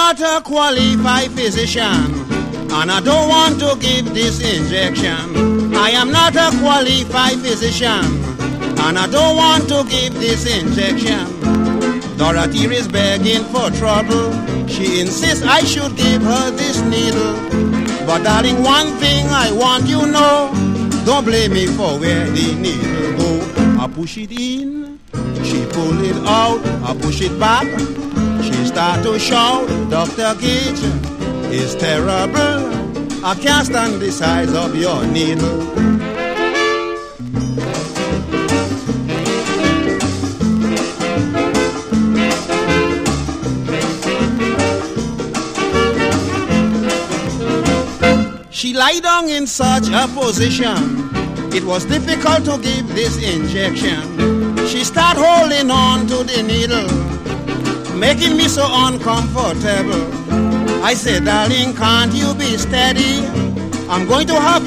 not a qualified physician, and I don't want to give this injection. I am not a qualified physician, and I don't want to give this injection. Dorothy is begging for trouble. She insists I should give her this needle. But darling, one thing I want you know, don't blame me for where the needle go. I push it in, she pull it out. I push it back, she start to shout. Dr. Gage, it's terrible. I can't stand the size of your needle. She lay down in such a position, it was difficult to give this injection. She started holding on to the needle, making me so uncomfortable. I said, darling, can't you be steady? I'm going to have